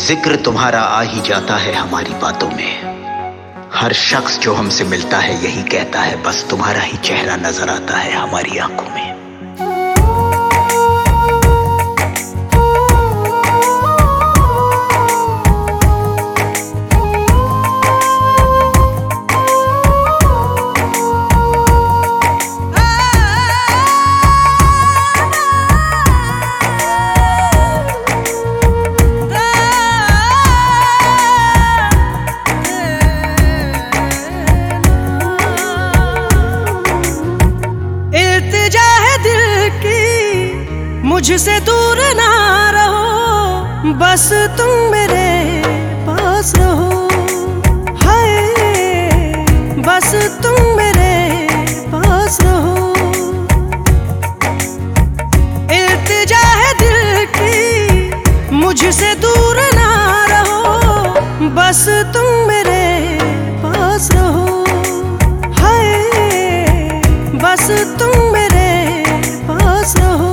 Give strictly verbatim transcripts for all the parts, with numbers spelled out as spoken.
जिक्र तुम्हारा आ ही जाता है हमारी बातों में। हर शख्स जो हमसे मिलता है यही कहता है, बस तुम्हारा ही चेहरा नजर आता है हमारी आंखों में। मुझसे दूर ना रहो, बस तुम मेरे पास रहो। हाय, बस तुम मेरे पास रहो। इल्तिजा है दिल की, मुझसे दूर ना रहो, बस तुम मेरे पास रहो। हाय, बस तुम मेरे पास रहो।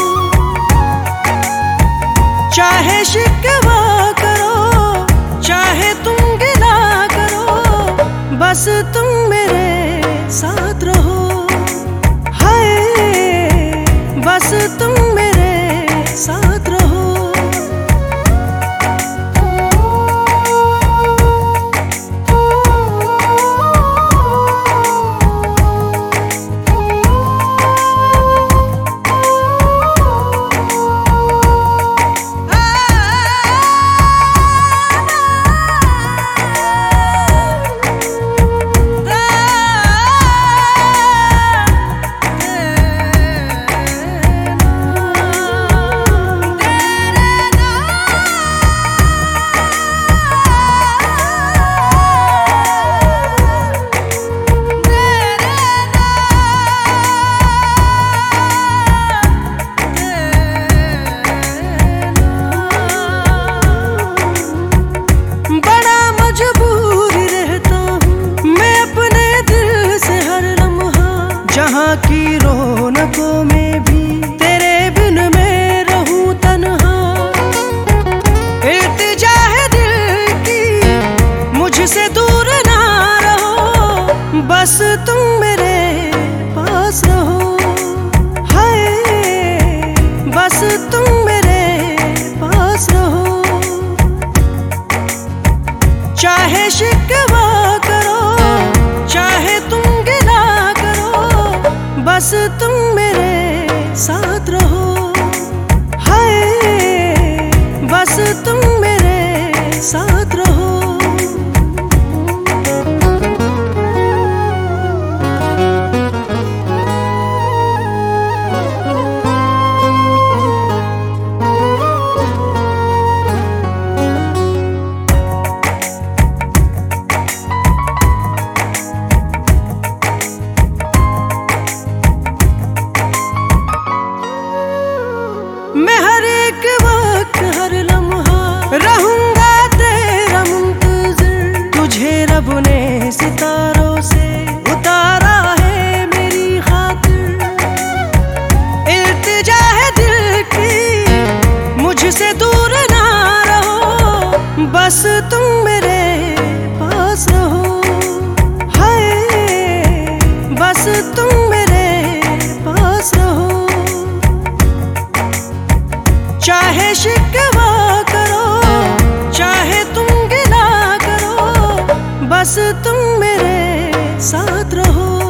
चाहे शिकवा करो, चाहे तुम गिला करो, बस तुम मेरे साथ रहो। हाय, बस तुम मेरे साथ रहो। जहाँ की रौनकों में भी तेरे बिन मैं रहूं तन्हा। इल्तिजा है दिल की, मुझसे दूर ना रहो, बस तुम मेरे पास रहो। हाय, बस तुम मेरे पास रहो। चाहे शिकवा करो, चाहे तुम गिला करो, बस तुम मेरे साथ रहो। हाय, बस तुम मेरे साथ रहो। मैं हर एक वक्त हर लम्हा रहूंगा तेरा मुंतज़िर। तुझे रब ने सितारों से उतारा है मेरी खातिर। इल्तिजा है दिल की, मुझसे दूर ना रहो, बस तुम मेरे पास रहो। हाय, बस तुम मेरे पास रहो। चाहे शिकवा करो, चाहे तुम गिला करो, बस तुम मेरे साथ रहो।